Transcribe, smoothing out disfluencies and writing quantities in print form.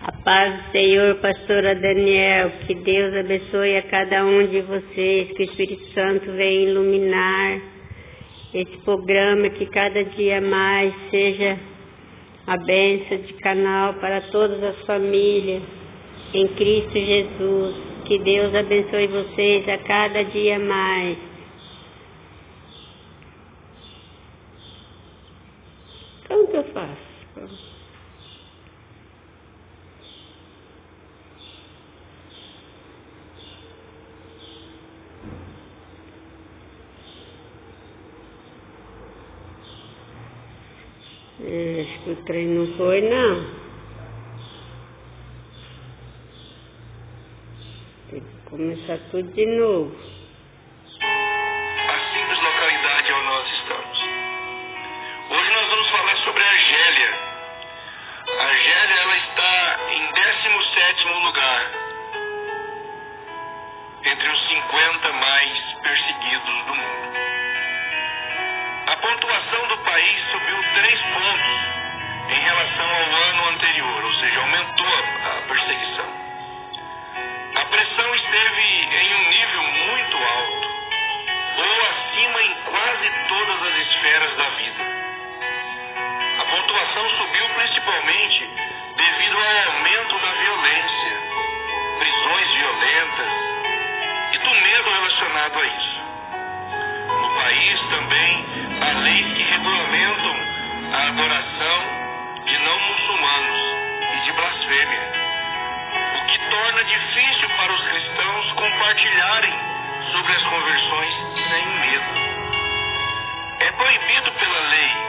A paz do Senhor, pastora Daniel, que Deus abençoe a cada um de vocês, que o Espírito Santo venha iluminar esse programa, que cada dia mais seja a bênção de canal para todas as famílias, em Cristo Jesus. Que Deus abençoe vocês a cada dia mais. Como que eu faço? Acho que o trem não foi, não. Tem que começar tudo de novo. A simples localidade onde nós estamos. Hoje nós vamos falar sobre a Argélia. A Argélia, ela está em 17º lugar entre os 50 mais perseguidos do mundo. A pontuação do país subiu 3 pontos em relação ao ano anterior, ou seja, aumentou a perseguição. A pressão esteve em um nível muito alto, ou acima em quase todas as esferas da vida. A pontuação subiu principalmente devido ao aumento da violência, prisões violentas e do medo relacionado a isso. No país também há leis que regulamentam a adoração de não muçulmanos e de blasfêmia, o que torna difícil para os cristãos compartilharem sobre as conversões sem medo. É proibido pela lei